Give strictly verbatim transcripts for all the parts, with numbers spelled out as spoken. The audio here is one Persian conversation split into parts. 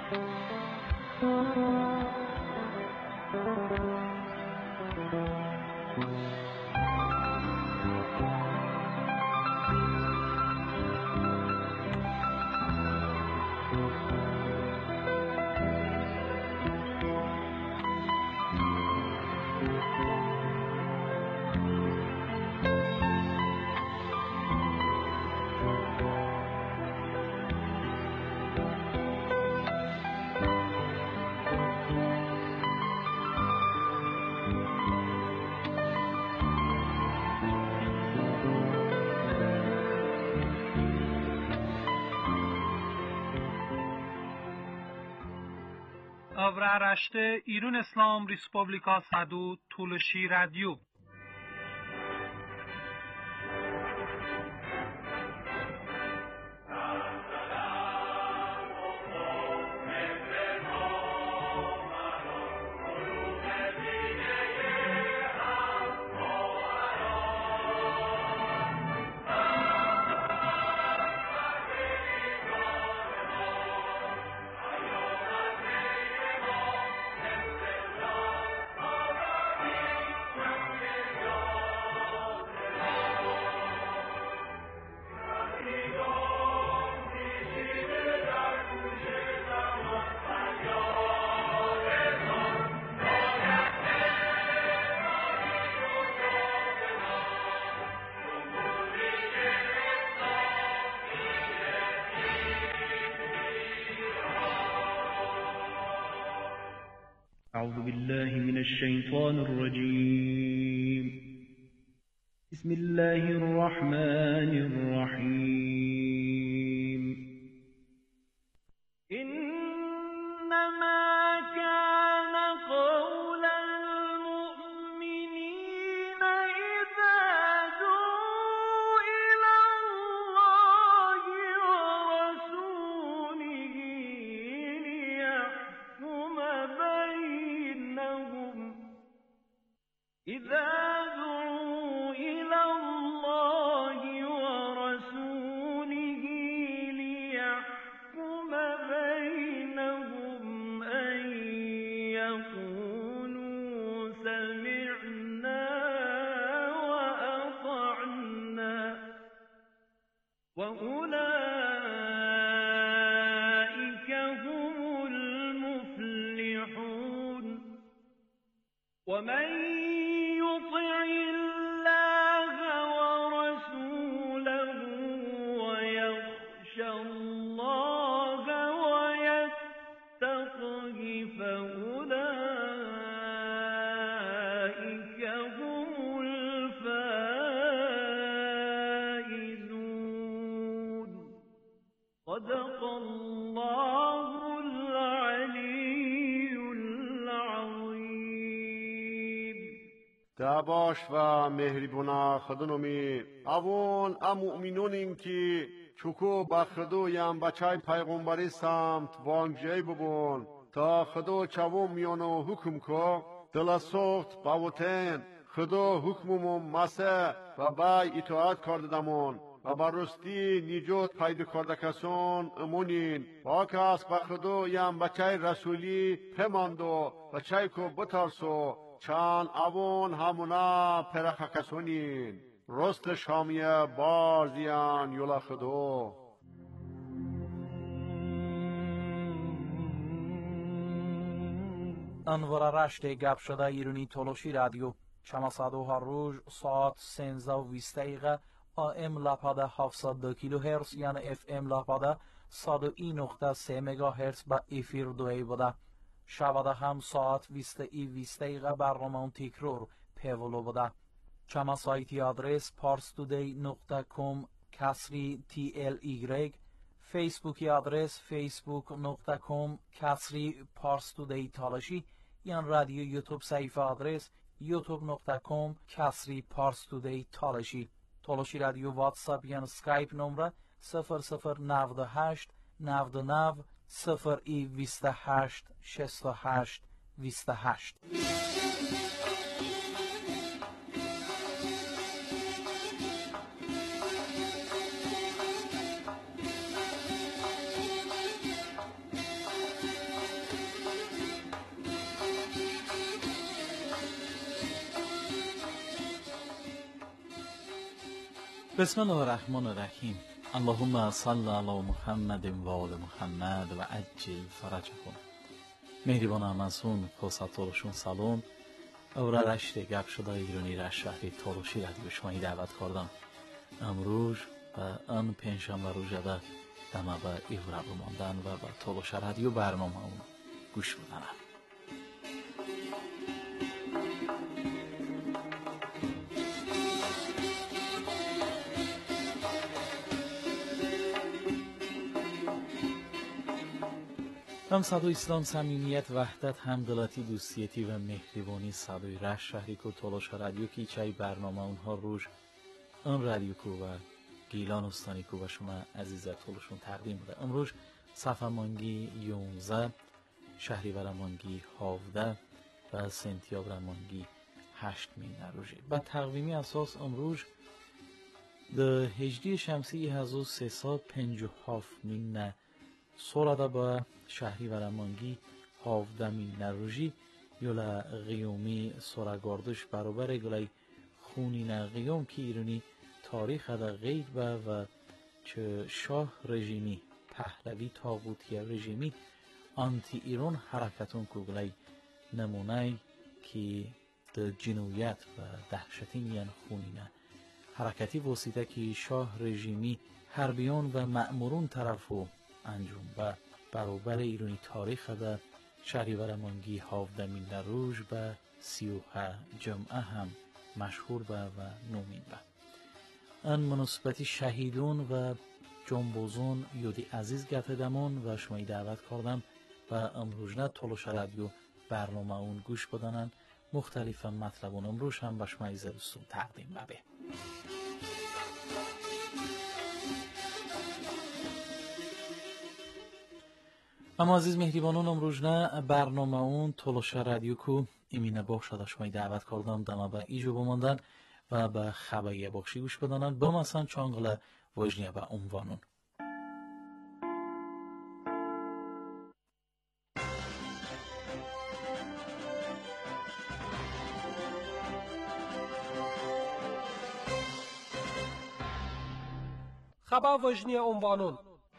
Avraaraște İran İslam Respublika Sadu Tulshi Radio. أعوذ بالله من الشيطان الرجيم بسم الله الرحمن الرحيم إنما كان قول المؤمنين إذا دعوا إلى الله ورسوله ليحكم بينهم إذا دعوا إلى الله ورسوله ليحكم بينهم أن يقولوا سمعنا وأطعنا وأولئك هم المفلحون ومن يطع الله ورسوله ويخشى الله ويتقه فأولئك هم الفائزون صدق الله العلي العظيم. دعواش و مهربونا خدنومی اوون امؤمنونین که چوکو با خدو یم بچای پیغمبری سمت وانگجای ببون تا خدو چوم میانو حکم کو دل سخت باوتن خدو حکممون مسه و بای اطاعت کردمون و برستی نیجوت پیدا کرده کسون امونین باکس با خدو یم بچای رسولی پماندو بچای کو بترسو چان اوون همونا پرخ کسونین رست شامیه بارزیان یولا خدو. انوار رشت گپ شده ایرانی تولوشی رادیو شما صدو هر روز ساعت سنزه و ویست دقیقه آم لپاده هفتصد و دو کیلو هرتز یعنی اف ام لپاده صد و این نقطه سه مگا هرتز با افیر دوی بوده. شباده هم ساعت ویست ای ویست دقیقه برنامه تکرار پیولو بوده. چما سایتی آدرس پارستودی نقطه کام کسری تی ال ایگرگ، فیسبوکی آدرس فیسبوک نقطه کام کسری پارستودی تالشی، یان رادیو یوتیوب صفحه آدرس یوتیوب نقطه کام کسری پارستودی تالشی. تالشی رادیو واتساپ یان سکایپ نمره صفر صفر نود و هشت نود و نه صفر ای بیست و هشت شصت و هشت بیست و هشت. بسم الله الرحمن الرحیم. اللهم صل علی محمد و آل محمد و عجل فرجهم. مهربان همسون فرصت تولشون سلام او را رشت گپ شده ایرانی را شهری تولشی رادیو شمایی دعوت کردم. امروز و ان پنجشنبه روز ده دما به ایورا بماندن و به تولش رادیو برنامه اون گوش بدن. هم صدای اسلام، صمیمیت، وحدت، همدلاتی، دوستیتی و مهربانی صدای رشت شهری کو تولش رادیو کی چای برنامه اونها روز ان رادیو کو و گیلان استانی کو و شما عزیزا تولشون تقدیم بوده. امروز صفحه مانگی یونزده، شهریور مانگی هفده و سنتیابر مانگی هشت می نروژی. با تقویمی اساس امروز ده هجری شمسی هزار و سیصد و پنجاه و هفت مین سوراده با شهریور مانگی هفده می نروژی یولا قیومی سوراگاردش برابر گلای خونین قیوم که ایرانی تاریخ دا غیر با و چه شاه رژیمی پهلوی تاغوتی رژیمی آنتی ایران حرکتون که گلای نمونه که ده جنویت و دهشتی میان خونینه حرکتی وسیده که شاه رژیمی حربیان و مأمورون طرفو انجام و برابر ایرانی تاریخ دا شهریور مانگی هفده می نروژ به سی و هشت جمعه هم مشهور به و نومین به ان مناسبتی شهیدون و جنبوزون یودی عزیز گتدمون و شمایی دعوت کردم و امروزنه تولش رادیو برنامه اون گوش بدانن مختلف مطلبون امروز هم به شما عزیز دوستون تقدیم ببه. اما عزیز مهربانان امروزنه برنامه اون تولش رادیو کو ایمینه باشد شمایی دعوت کردم دما به ایجو بماندن و به خبری بخشی گوش بدانن با مثلا چانگل وجنیه به عنوانون. خبر وجنی عنوانون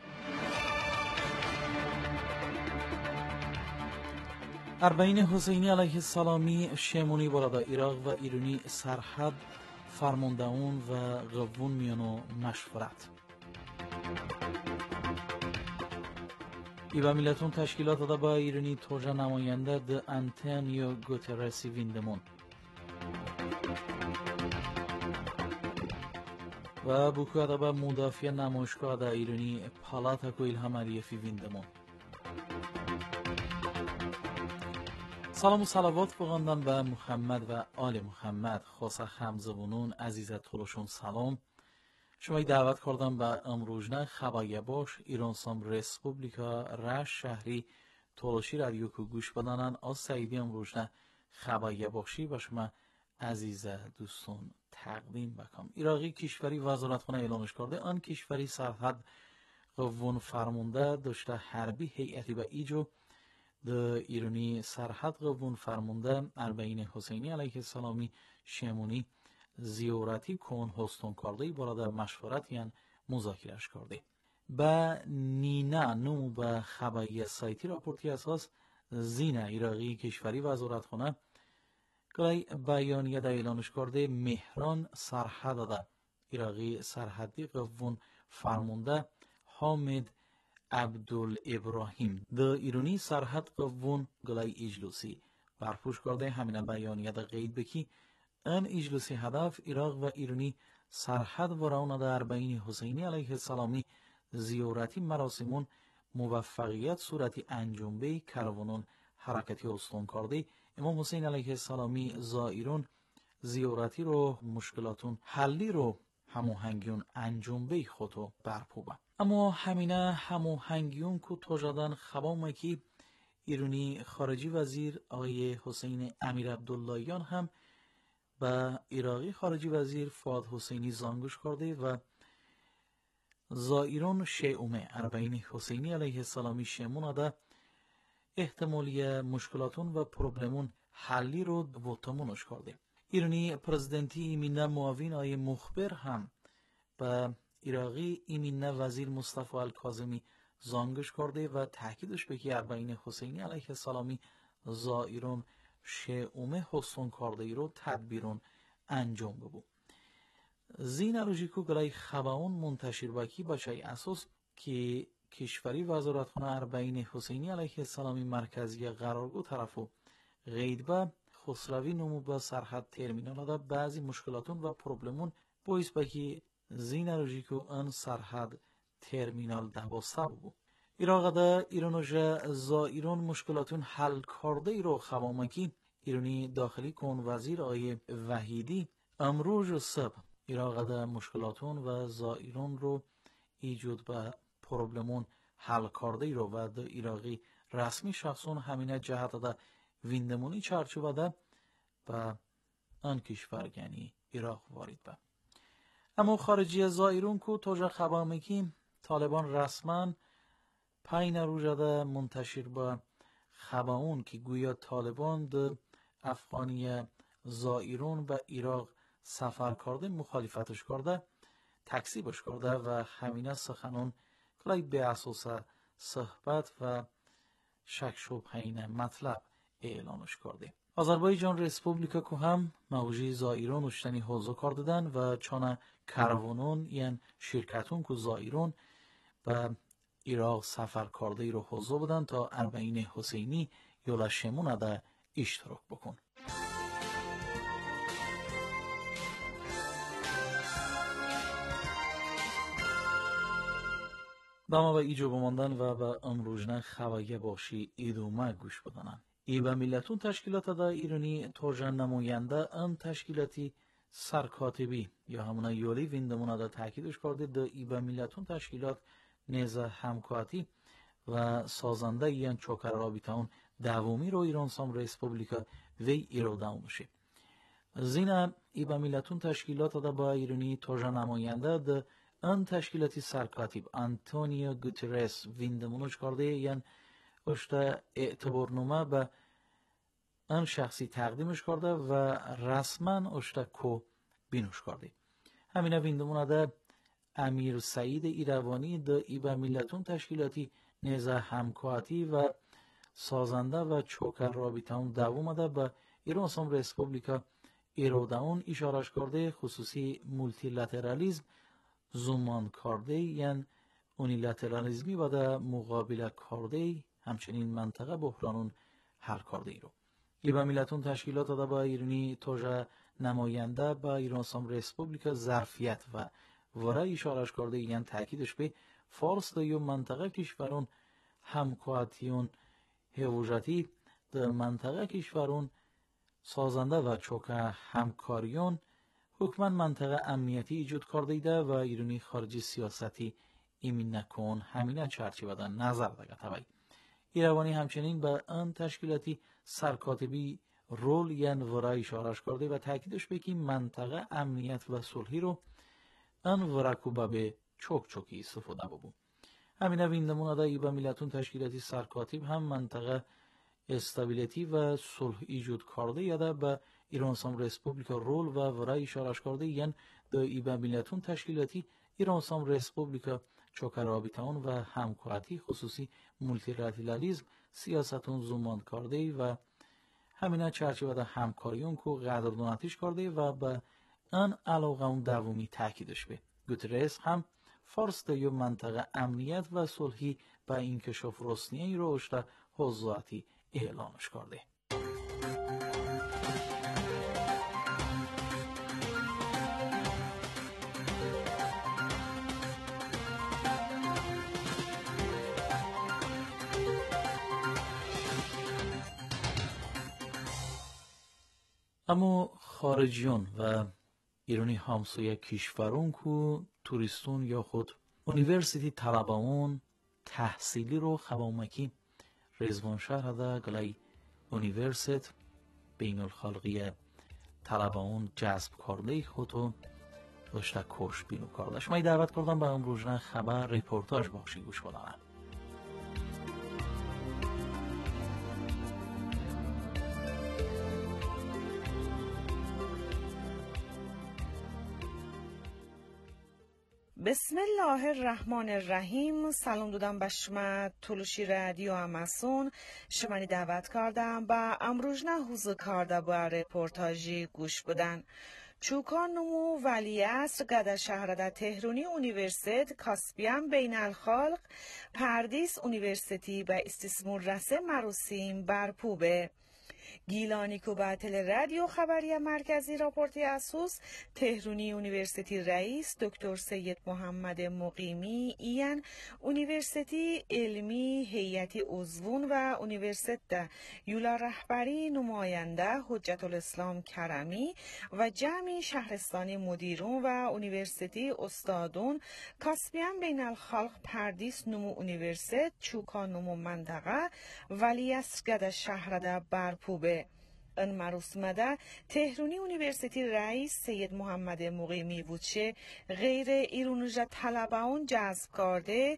اربعین حسینی علیه السلامی شمونی برادا عراق و ایرانی سرحد فرماندهون و قوون میانو مشورت ایبا میلتون تشکیلات داده با ایرانی توجه نماینده ده انتونیو گوترسی ویندمون و بوکو داده با مدافع نمایشگاه ده ایرانی پالاتا کو ایلهام علیفی ویندمون. سلام و صلوات بخواندن به محمد و آل محمد خاصه خمزبونون عزیز تولشون سلام شما دعوت کردم به امروزنه خبری باش ایران سام رسپوبلیکا رشت شهری تولشی رادیو کو گوش بدانن از سعیدی امروزنه خبری باشی به شما عزیز دوستون تقدیم بکنم. عراقی کشوری وزارتخانه اعلامش کرده آن کشوری سرحد قوون فرمانده داشته حربی هیئتی به ایجو ده ایرانی سرحد قوون فرمانده اربعین حسینی علیه السلامی شمونی زیارتی کن هستون کرده برادر مشورت یعن مذاکرهش کرده با نینا نو به خبری سایتی راپورتی اساس زین عراقی کشوری وزارتخانه گلای بیانیه ده اعلانش کرده مهران سرحد ده عراقی سرحدی قوون فرمانده حامد عبدالابراهیم ده ایرانی سرحد قوون گلای اجلوسی برپوش کرده همین بیانیه ده قید بکی ان اجلوسی هدف عراق و ایرانی سرحد و راون ده اربعین حسینی علیه السلامی زیارتی مراسمون موفقیت صورتی انجام کروانون حرکتی استون کرده امام حسین علیه السلامی زائرون زیارتی رو مشکلاتون حلی رو هماهنگیون انجام بی خودو برپوبه اما همینه هماهنگیون کو توجدن خبامه که ایرانی خارجی وزیر آقای حسین امیر عبداللهیان هم به عراقی خارجی وزیر فؤاد حسینی زانگوش کرده و زائرون شیعومه اربعین حسینی علیه السلامی شمون ده احتمالی مشکلاتون و پروبلمون حلی رو وطمونش کرده. ایرانی پرزیدنتی ایمینه معاون آی مخبر هم به ایراقی ایمینه وزیر مصطفی الکاظمی زانگش کرده و تاکیدش به که اربعین حسینی علیه السلامی زائرون شئومه حسن کرده ای رو تدبیرون انجام ببو. زین روژیکو گلای خباون منتشر بکی بچه اساس که کشوری وزارتخانه اربعین حسینی علیه السلامی مرکزی قرارگو طرفو غیدبه خسروی نمو به سرحد ترمینال دا بعضی مشکلاتون و پروبلمون باعث بکی زین روژیکو ان سرحد ترمینال دواسته بو. ایراق دا ایرانوژه زائرون مشکلاتون حل کرده ای رو خبامکی ایرانی داخلی کن وزیر آیه وحیدی امروز صبح ایراق دا مشکلاتون و زائرون رو ایجود به پروبلمون حل کرده ای رو و دا ایراقی رسمی شخصون همینه جهت دا ویندمونی چارچوبه دا به ان کشور یعنی عراق وارد به. اما خارجی زائرون کو توجه خبامکی طالبان رسما پین روژده منتشر با خباون که گویا طالبان ده افغانی زائرون به عراق سفر کرده مخالفتش کرده تکذیبش کرده و همینه سخنون کلای به اساس صحبت و شک شبهین مطلب اعلانش کرده. آذربایجان ریسپوبلیکا که هم موجی زائرون اشتنی حوضو کردن و چانه کروانون یعنی شرکتون که زائرون به عراق سفر کرده ای رو حوضو بدن تا اربعین حسینی یولا شمونه ده اشتراک بکن. با ما به ایجو بماندن و به امروجنه خواهی باشی ایدومه گوش بدنن. ای به ملتون تشکیلات دا ایرانی توجه نماینده ام تشکیلاتی سرکاتبی یا همونه یولی ویندمونه دا تاکیدش کرده دا ای به ملتون تشکیلات نیزه همکاتی و سازنده یان چوکر رابطه دومی رو ایران سام ریسپوبلیکا وی ایرو داونشه. زینا ای به ملتون تشکیلات دا با ایرانی توجه نماینده دا ان تشکیلاتی سرکاتب انتونیو گوترس ویندمونش کرده یان اشتا اعتبارنامه به ان شخصی تقدیمش کرده و رسما اشتا کو بینوش کرده. همین ویندمونه ده امیر سعید ایروانی ده ای به ملتون تشکیلاتی نیزه همکاتی و سازنده و چوکر رابطه اون دوم ده به ایران سام ریسپوبلیکا ایروداون اشارش کرده خصوصی مولتیلاترالیزم زمان کرده یعنی اونیلاترالیزمی و ده مقابله کرده همچنین منطقه بحرانون حل کرده ای رو. ای به ملتون تشکیلات ده با ایرانی توجه نماینده با ایران سام ریسپوبلیکا ظرفیت و ورای اشارش کرده یعنی تاکیدش به فارس ده یو منطقه کشورون همکاتیون هوجتی ده منطقه کشورون سازنده و چوکه همکاریون حکمن منطقه امنیتی ایجاد کرده ده و ایرانی خارجی سیاستی ایمین نکن همینه چرچی بدن نظر دگه طبعی. ایروانی همچنین به ان تشکیلاتی سرکاتبی رول یعنی ورای اشارش کرده و تاکیدش به که منطقه امنیت و صلحی رو ان ورکوبه به چوک چوکی استفاده ببون. همینه ویندمون ده ای به ملتون تشکیلاتی سرکاتب هم منطقه استابیلیتی و صلح ایجاد کرده یاده به ایران سام ریسپوبلیکا رول و ورای اشارش کرده یعنی ده ای به ملتون تشکیلاتی ایران سام ریسپوبلیکا چوکر رابطه‌اون و همکاری خصوصی مولتیلاترالیزم سیاستون زمان کرده و همینه چرچوبه ده همکاریون کو قدردانیش کرده و به ان علاقه اون دومی تاکیدش به. گوترس هم فارس ده یو منطقه امنیت و صلحی به انکشاف رسنیه رو اشتا حضوراتی اعلانش کرده. اما خارجیون و ایرانی همسایه کشورون کو توریستون یا خود اونیورسیتی طلباون تحصیلی رو خبامکی رزوان شهر ده گلای اونیورسیت بین الخلقی طلباون جذب کرده خودو داشته کش بینو کرده. شما دعوت کردم به امروزنه خبر ریپورتاج باشی گوش بدانم. بسم الله الرحمن الرحیم. سلام دادم به شما تلوشی رادیو اماسون. شمانی دعوت کردم با امروز نه حضور کرده با رپورتاجی گوش بدن. چوکان نمو ولی عصر گده شهرده تهرونی اونیورسیت کاسپیان بین الخلق پردیس اونیورسیتی به استثمار رسه مراسم برپوبه. گیلانی کو باطل رادیو خبری مرکزی راپورتی اسوس تهرونی اونیورسیتی رئیس دکتر سید محمد مقیمی ایان اونیورسیتی علمی هیئتی عضوون و اونیورسیته یولا رهبری نماینده حجت الاسلام کرمی و جمعی شهرستانی مدیرون و اونیورسیتی استادون کاسپیان بین الخلق پردیس نمو اونیورسیت چوکان نمو منطقه ولی اسگد شهرده برپوبه. ان مراسمده تهرونی اونیورسیتی رئیس سید محمد مقیمی وچه غیر ایرونوژه طلبان جذب کرده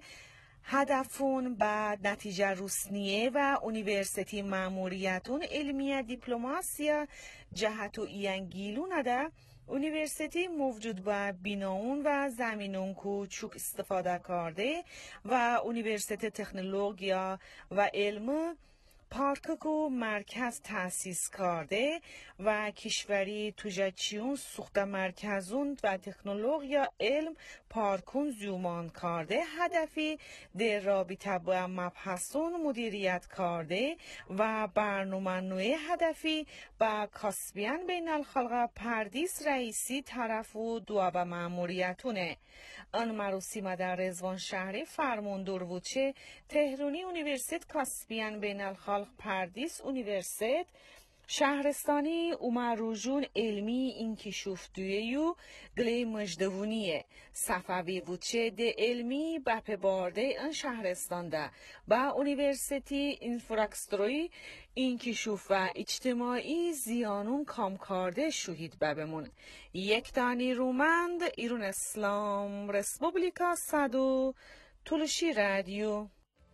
هدفون به نتیجه روسنیه و اونیورسیتی ماموریتون علمیه دیپلماسیا جهت و اینگیلون ده اونیورسیتی موجود با بیناون و زمینون کو چوک استفاده کرده و اونیورسیتی تکنولوژیا و علم پارکو مرکز تأسیس کرده و کشوری توجچیون سوخت مرکزون و تکنولوژیا علم پارکون زیومان کرده هدفی در رابطه با مبحثون مدیریت کرده و برنامه نوع هدفی با کاسپیان بین الخلق پردیس رئیسی طرف و دو به ماموریتونه. آن مراسم در رضوان شهری فرماندار وچه تهرونی اونیورسیت کاسپیان بین الخلق پردیس اونیورسیت شهرستانی اومر روژون علمی اینکشوف دویو گلی مجدونیه صفوی وچه ده علمی بپ بارده ان شهرستان ده با اونیورسیتی اینفراکستروی اینکشوف و اجتماعی زیانون کام کرده شهید ببمون. یک دانی رومند ایرون اسلام رسپوبلیکا صدو تلوشی رادیو.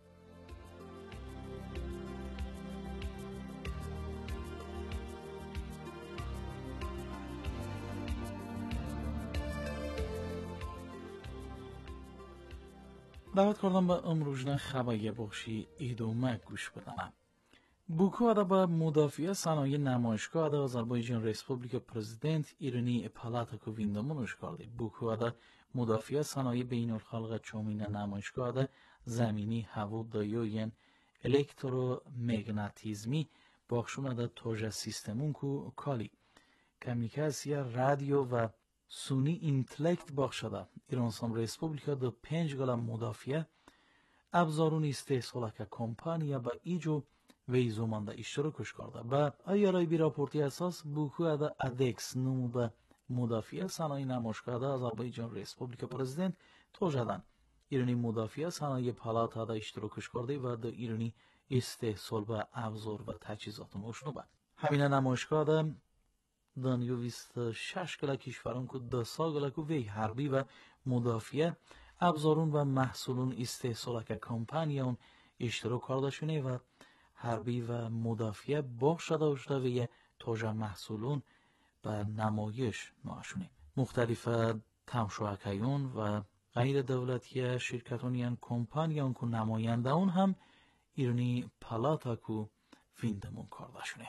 دعوت کردم به امروزنه خبری بخشی ایدومه گوش بدنم. بوکو ادا به مدافع صنایع نمایشگاه ادا آذربایجان رسپوبلیک پرزیدنت ایرانی پالاتا کو ویندمونش کرده. بوکو ادا مدافع صنایع بین الخلق چومین نمایشگاه ادا زمینی هوا دایوین الکترومغناطیزمی باخشون ادا توجه سیستمون کو کالی کمیکاسیا رادیو و سونی اینتلکت باخشده. ایران سام رسپوبلیکا دو پنج گل مدافع ابزارون استحصال که کمپانیا با ایجو ویزومانده اشتراکش کرده. با ایارای بی راپورتی اساس بوکو ادا ادکس نموده مدافع صنایع نمایشگاه آذربایجان رسپوبلیک پرزیدنت توجدن. ایرانی مدافع صنایع پالاتا دا اشتراکش کرده و دا ایرانی استحصال و ابزار و تجهیزات مشنو با. همین نمایشگاه دا دانیو ویست شش گله کشوران که دو سا گله که وی حربی و مدافع ابزارون و محصولون استحصال که کمپانیون اشتراک کرده شونه و حربی و مدافع باخ شده اشته وی توجه محصولون و نمایش نوشونه. مختلف تمشوکیون و غیر دولتی شرکتونیان کمپانیون که نماینده اون هم ایرانی پالاتا که ویندمون کرده شونه.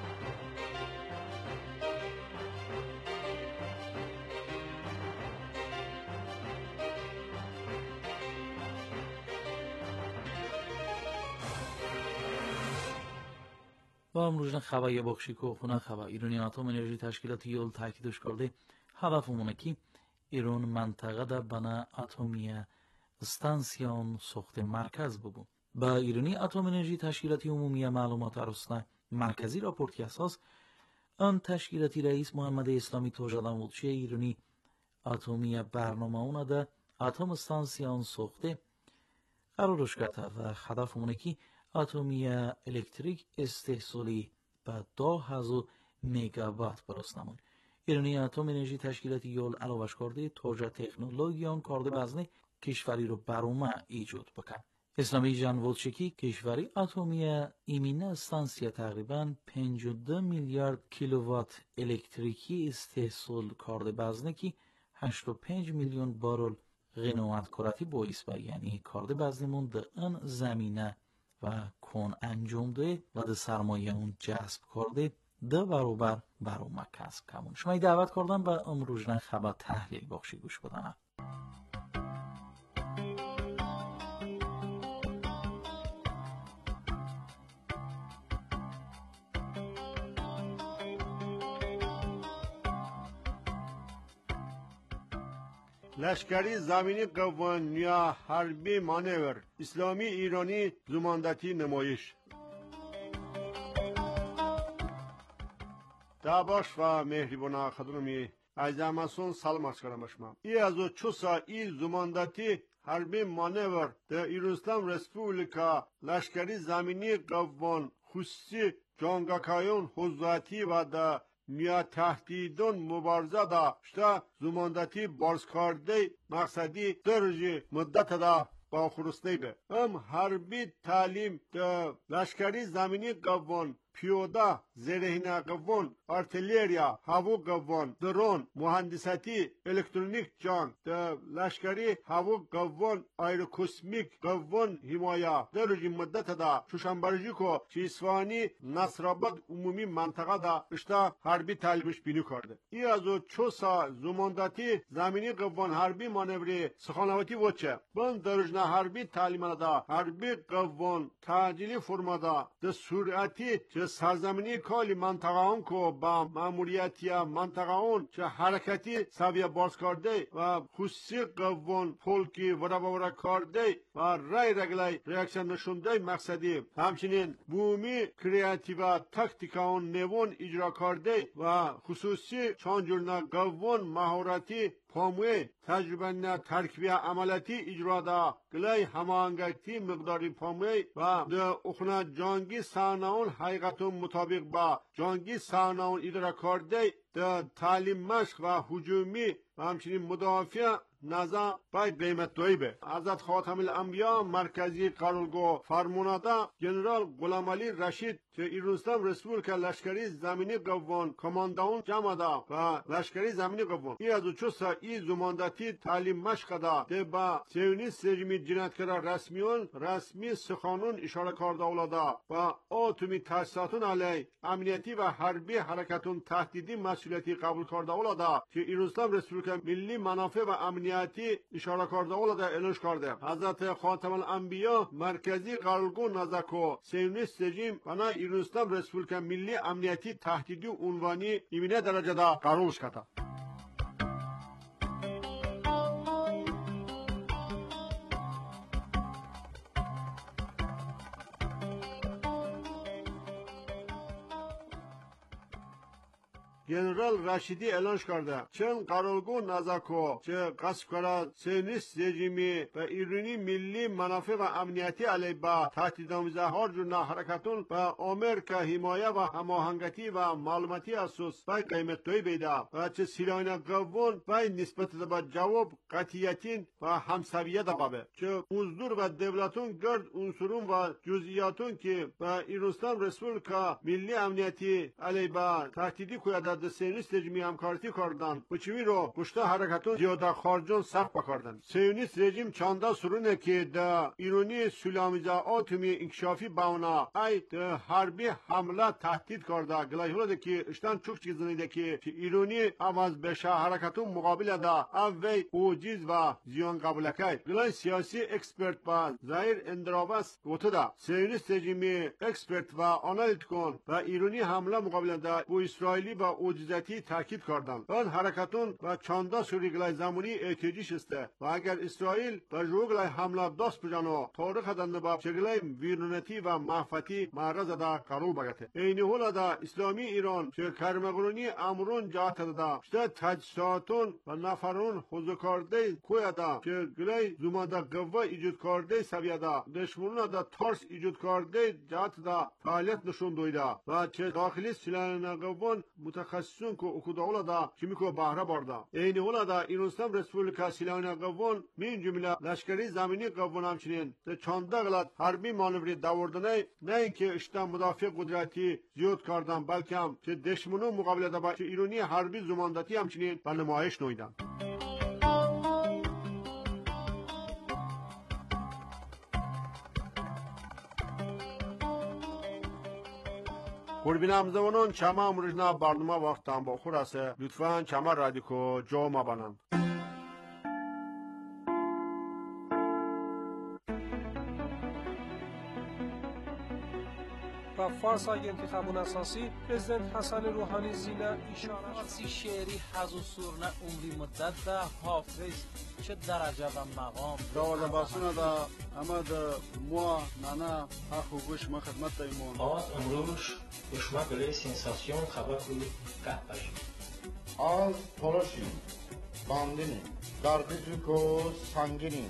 و امروز خبری بخشی که خونه خبر ایرانی اتم انرژی تشکیلات یول تاکیدش کرده هدفمونه که ایران منطقه در بنا اتمی استانسیون ساخت مرکز ببون. با ایرانی اتم انرژی تشکیلات عمومی معلومات ارسنه مرکزی راپورتی اساس آن تشکیلاتی رئیس محمد اسلامی توجدن بود چه ایرانی اتمی برنامه اون در اتم استانسیون ساخته قرارش کرده و هدفمونه که اتمی الکتریک استحصالی به دو هزار مگاوات برسنمون. ایرانی اتم انرژی تشکیلاتی یول علاوش کرده توجه تکنولوژیان کرده بزنه کشوری رو برامه ایجاد بکن. اسلامی جان ولچکی کشوری اتمی ایمینه استانسیا تقریبا پنجاه و دو میلیارد کیلووات الکتریکی استحصال کرده بزنه که هشتاد و پنج میلیون بارل قنومت کرتی باعث با یعنی کارده بزنمون ده ان زمینه و کن انجام ده و ده سرمایه اون جذب کرده ده برابر برام کسب کمون. شما ای دعوت کردم به امروزن خبر تحلیل بخشی گوش بدنم. لشکری زمینی قوان یا حربی مانور اسلامی ایرانی زماندتی نمایش دعواش و مهربان خدمتی از امسون سلام عرض کردم شما. ای از چوسا ای زماندتی حربی مانور در ایران رسپوبلیکا لشکری زمینی قوان خصوصی جانگاکایون حضورتی و در نیا تهدیدون مبارزه دا شتا زماندتی بارز کرده مقصدی درجه مدت دا با خرسنه به ام حربی تعلیم دا لشکری زمینی قوان پیوده زرهینه قوان ارتلریا هوا قوان درون مهندساتی الکترونیک جنگ دا لشکری هوا قوان ایروکوسمیک قوان حمایه درجه مدت دا شوشنبرجی کو چیسوانی نصرآباد عمومی منطقه دا اشتا حربی تعلیمش بینی کرده. ای از چوسا زماندتی زمینی قوان حربی مانوری سخانواتی وچه بند درجه حربی تعلیم دا حربی قوان تعجیلی فرمادا دا سرعتی چه سرزمینی کالی منطقه اون کو با ماموریتی منطقه اون چه حرکتی سویه باز کرده و خصوصی قوان پولکی ورا ورا کرده و رای رگلای ریاکشن نشونده مقصدی همچنین بومی کریاتیو تاکتیکا اون نوون اجرا کرده و خصوصی چند جورنا قوان مهارتی پاموی تجربه نه ترکیبی عملیاتی اجرا دا گلای هماهنگی مقداری پاموی و ده اخنا جانگی ساناون حقیقتون مطابق با جانگی ساناون اداره کرده ده تعلیم مشق و هجومی و همچنین مدافع نظر بای قیمت دویبه. حضرت خاتم الانبیا مرکزی قرارگاه فرمانده جنرال غلام علی رشید که ایران رسپوبلیکا لشکری زمینی قوان کماندان جمع دا و لشکری زمینی قوان ای از چوسا ای زماندتی تعلیم مشق دا ده با سیونیست رژیم جنایتکار رسمیون رسمی سخانون اشاره کرده اولادا و آتومی تاسیساتون علی امنیتی و حربی حرکتون تهدیدی مسئولیتی قبول کرده اولادا که ایران رسپوبلیکا ملی منافع و امنیتی اشاره کرده اولادا اعلانش کرده. حضرت خاتم الانبیا مرکزی قرارگاه نزدیک سیونیست رژیم بنا ایران رسپوبلیکا ملی امنیتی تهدیدی عنوانی ایمنه درجه دا قرارش کرده. جنرال رشیدی اعلانش کرده چون قرارگاه نزدیک چه قصف کرد سیونیست رژیمی و ایرانی ملی منافع و امنیتی علیه با تهدیدآمیز هر جور حرکتون و آمریکا حمایه و هماهنگی و معلوماتی اساس و قیمت توی بیده و چه سیلان قوان و نسبت به جواب قطعیتین و همسویه دبابه چه حضور و دولتون گرد عنصرون و جزئیاتون که با ایران رسپوبلیکا ملی امنیتی علیه با تهدیدی کویده د سیونیست رژیمی همکاری کردن و چوی رو پشت حرکتون زیاده خارجون سخت بکردن. سیونیست رژیم چنده سرونه که در ایرانی سولامیزه آتومی انکشافی باونا ای در حربی حمله تهدید کرده گلای هولاده که اشتان چوک چیز زنیده که ایرانی عوض بشه حرکتون مقابل ده اوی اوجیز و زیان قبول که گلای سیاسی اکسپرت با ظاهر اندرابس گوته ده سیونیست رژیمی اکسپرت و آنالیتیکون و ایرانی حمله مقابل ده و اسرائیلی با اوجیزتی تاکید کردند. آن حرکتون و چنده سوریگلای زمانی احتیاجیش است و اگر اسرائیل و جوگلای حمله دست بجانو تاریخ دنده با چگلای ویرونتی و محفتی معرض ده قرار بگته. این حال ده اسلامی ایران چه کرمگرونی امرون جهت ده شده تجساتون و نفرون حضور کرده کویا ده که گلای زماده قوه ایجاد کرده سویه ده دشمنون ده ترس ایجاد کرده جهت ده فعالیت نشون دویده و چه داخلی سیلان قوان متخصصون که اکوداولا دا کمیکو بهره برده. این حالا دا ایران رسپوبلیکا سیلانی قوان من جمله لشکری زمینی قوان همچنین ده چنده غلط حربی مانوری داوردنه نه اینکه اشتا مدافع قدرتی زیاد کردن بلکه هم که دشمنون مقابله دا با ایرانی حربی زماندتی همچنین به نمایش نویدن. قربینم زمانون چما امروزنا برنامه وقتم با خور است. لطفاً چما رادیکو جا ما بانند. و فارسای انتخابون اساسی پرزیدنت حسن روحانی زینا اشاره فارسی شعری حز و سرنه عمری مدت ده حافظ چه درجه و مقام داوود باسونه دا اما دا موا نانا اخو گوش ما خدمت دایمون آز امروش گوشما بله سنساسیون خبر رو قهبش آز تلاشیم باندینیم دردی کو سنگینیم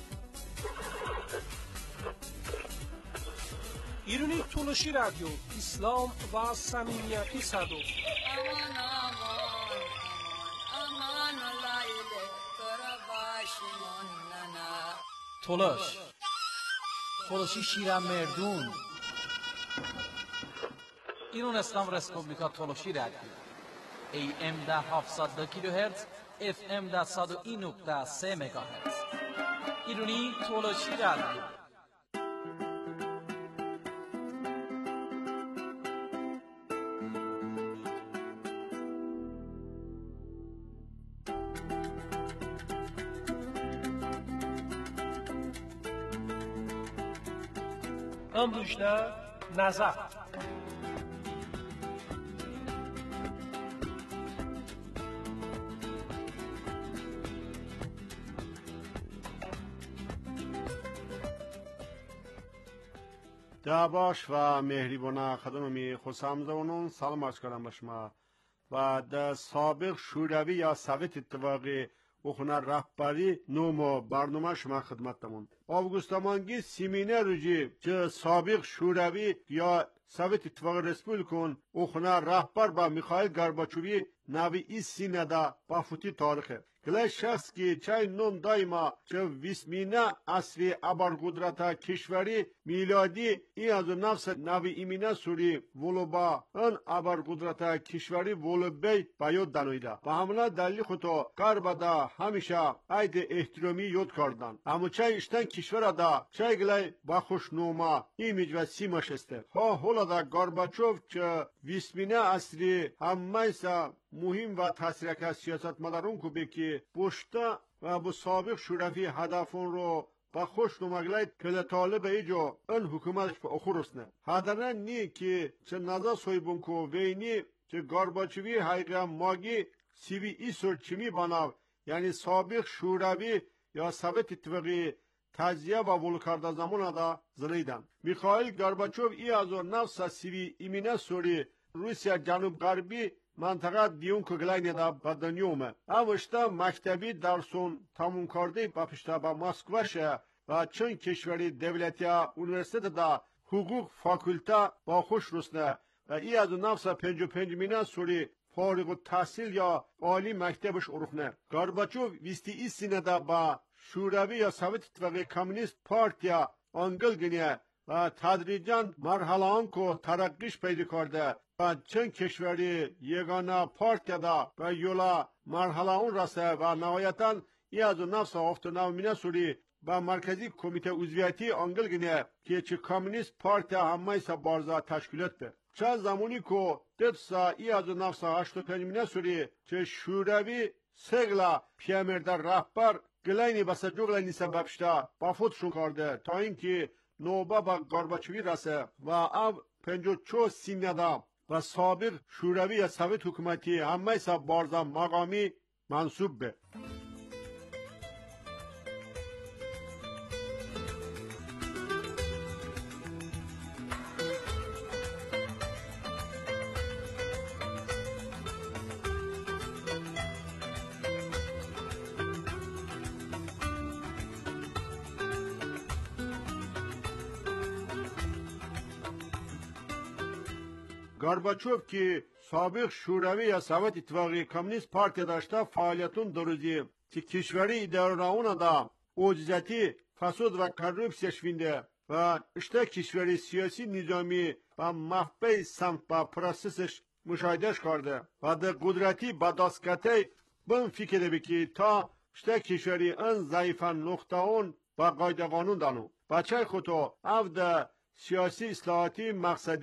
ایرانی تولشی رادیو اسلام و صمیمیتی صدو امان امان امان امان لایله ترا باشمون ننا تولش تولشی شیرم مردون ایران اسلام رسپوبلیکا تولشی رادیو ای ام ده هفتصد دو کیلوهرتز اف ام ده صد و این نقطه سه مگاهرتز ایرانی تولشی رادیو امروزنا نظر دعواش و مهریبانه خدممی خوشامدونون سلام عرض کردم به شما و در سابق شوروی یا سویت اتفاقی و خونه رهبری نومو برنامه شما خدمتمون آوگوستامانگی سیمینه روجی که سابق شوروی یا سویت اتفاق رسپولیکون و خونه رهبر با میخائیل گورباچووی نوی ای سینه دا با فوتی تاریخه گله شخص که چای نوم دایما چه ویسمینه اصلی ابرقدرت کشوری میلادی ای از نفس نوی ایمینه سوری ولو با ان ابرقدرت کشوری ولو بی بیاد دنویده و همونه دلیل خودو قربدا همیشه عید احترامی یاد کردن اما چای اشتن کشور دا چای گله با خوش نوما ایمیج و سیماش استه ها هولا دا گورباچوف چه ویسمینه اصلی همه مهم و تاثیرک سیاست مدارون کو بکی پشتا و با سابق شوروی هدفون رو با خوش نمگلید که طالب ایجا ان حکومتش به اخورسنه هدرن نی که چه نزا سویبون کو وینی چه گورباچووی حقیقا ماگی سیوی ایسور چمی بناو یعنی سابق شوروی یا سویت اتفاقی تجزیه و ولکارده زمان دا زلیدن میخائیل گورباچوف ای از نفس سیوی ایمینه سوری روسیه جنوب غربی منطقه دیون که گلینه دا بدنیومه اوشتا مکتبی درسون تموم کرده با پشتا با مسکوشه و چون کشوری دولتی اونیورسیت دا حقوق فاکولته با خوش روسنه و ای از نفس پنج و پنج مینه سوری فارغ التحصیل یا عالی مکتبش اروخنه گورباچوف ویستی ای سینه دا با شوروی یا سویت اتفاقی کمونیست پارتیا انگل گنیه و تدریجاً مرحله آن که ترقیش پیدا کرده و چند کشوری یگانه پارتیا دا و یولا مرحله اون رسه و نهایتاً ای از نفس هفت و نومینه سوری با مرکزی کمیته عضویتی انگل گنیه که چه کمونیست پارتیا همه سا بارزا تشکیلات به چه زمانی که دتسا ای از نفس هشت و پنج مینه سوری چه شوروی سگلا پیامرده رهبر گلینی بسا جوگلینی سببشتا با فوتشون کرده تا اینکه نوبه با گورباچووی رسه و او پنج و چو سینه دا و سابق شوروی یا سویت حکومتی همه سا بارزا مقامی منصوب به گورباچوف که سابق شوروی یا سویت اتفاقی کمونیست پارتی داشته فعالیتون دروزی که کشوری اداره دا عجزتی فساد و کروپسیش وینده و اشته کشوری سیاسی نظامی و مخبه سمت با پروسسش مشاهدهش کرده و در قدرتی با دستکته بن فکر بکی تا اشته کشوری ان ضعیفن نقطه اون با قاید قانون دانو بچه خودو او در سیاسی اصلاحاتی مقصدی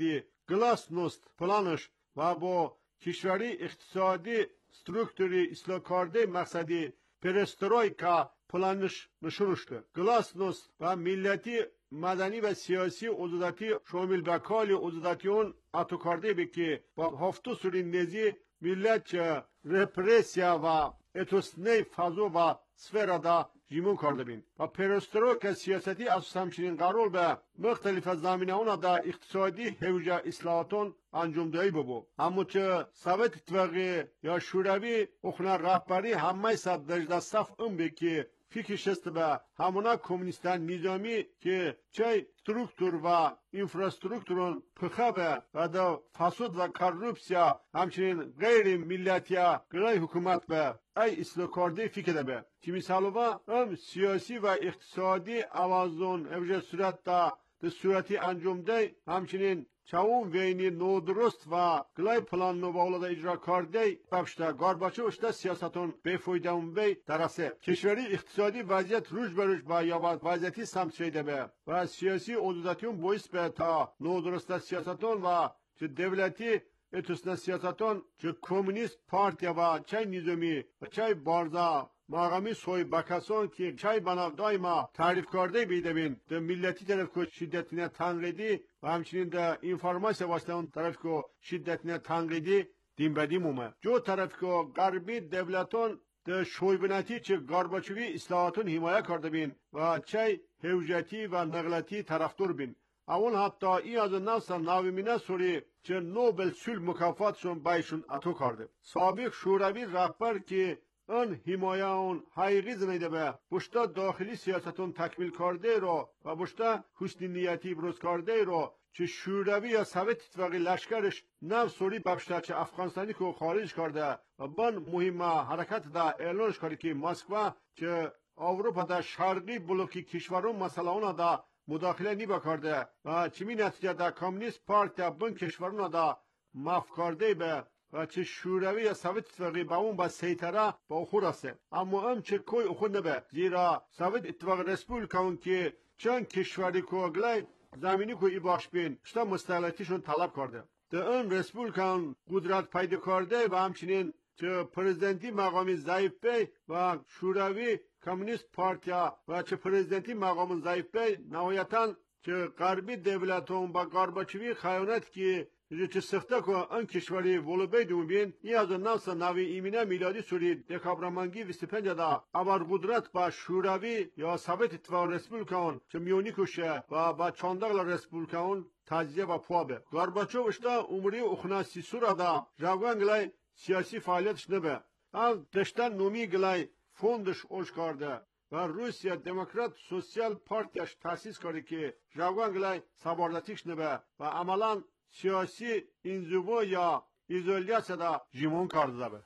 گلاسنوست پلانش و با کشوری اقتصادی سترکتوری اصلاح کرده مقصدی پرسترویکا پلانش نشون شده. گلاسنوست و ملیتی مدنی و سیاسی عضویتی شامل به کال عضویتی اون اتو کرده به که با هفتو سوری نزی ملت چه رپرسیا و اتوسنی فضو و سفره دا جیمون کرده بین و پرستروک سیاستی اساس همچنین قرار به مختلف زمینه اون دا اقتصادی هوجه اصلاحاتون انجام دهی ببو. اما چه سویت اتفاقی یا شوروی اخنا رهبری همه صد دجده صف ام به که فکرش است به همونا کمونیستان نظامی که چه سترکتور و انفراسترکتورون پخبه و دا فساد و کارپسیا همچنین غیر ملیتیا گرای حکومت به ای اصلاح کرده فکر به که مثلا هم سیاسی و اقتصادی آوازون اوجه صورت دا ده صورتی انجام ده همچنین چاون وینی نودرست و گلای پلان نو باولا اجرا کرده بابشتا گارباچوف دا سیاستون بفویده اون بی درسته کشوری اقتصادی وضعیت روز به روز با یا وضعیتی سمت شده به و سیاسی عضویتیون باعث به تا نودرست سیاستون و چه دولتی اتوسنا سیاستون چه کمونیست پارتی و چه نظامی و چه بارزا مقامی سوی بکسان که چای بنا دایما تعریف کرده بیده بین ده ملتی طرف که شدتینه تنقیدی و همچنین ده انفارماسی واسطه اون طرف که شدتینه تنقیدی دیم بدیم اومه جو طرف که غربی دولتون ده شویبناتی چه گارباچوی اصلاحاتون حمایه کرده بین و چای هوجتی و نقلتی طرفدار بین اون حتی ای از نفس ناویمینه سوری چه نوبل سول مکافاتشون بایشون اتو کرده سابق شوروی رهبر که ان حمایه اون حقیقی زنیده به بشتا داخلی سیاستون تکمیل کرده رو و بشتا حسن نیتی بروز کرده رو چه شوروی یا سویت اتفاقی لشکرش نو سوری ببشتا چه افغانستانی که خارج کرده و بان مهمه حرکت دا اعلانش کرده که مسکو چه اروپا دا شرقی بلوکی کشورون مسئله اونا دا مداخله نیبا کرده و چمی نتیجه دا کمونیست پارتی بن کشورون دا مف کرده به و چه شوروی یا سویت اتفاقی با اون با سیطره با خود است اما هم چه کوی اخود نبه زیرا سویت اتفاق رسپولیکا که چند کشوری که اگلای زمینی که ای باش بین شتا مستقلیتیشون طلب کرده ده اون رسپولیکا قدرت پیدا کرده و همچنین چه پرزیدنتی مقامی ضعیف بی و شوروی کمونیست پارتیا و چه پرزیدنتی مقام ضعیف بی نهایتا چه غربی دولتون با گارباچوی خیانت که چه سخته که ان کشوری ولو بیدون بین ای از نفس نوی ایمینه میلادی سوری دکابرامانگی ویست پنج دا ابر قدرت با شوروی یا سویت اتفاق رسپولیکاون چه میونی کشه و با چاندقل رسپولیکاون تجزیه و پوابه گارباچوف اشتا عمری اخناسی سورا دا جوگان گلای سیاسی فعالیتش نبه از دشتن نومی گلای فوندش اوش کرده و روسیه دموکرات سوسیال پارتیش تاسیس کرده که جوگان گلای سابارداتیش نبه و عملا سیاسی انزوا یا ایزولیاسیا دا جیمون کرده به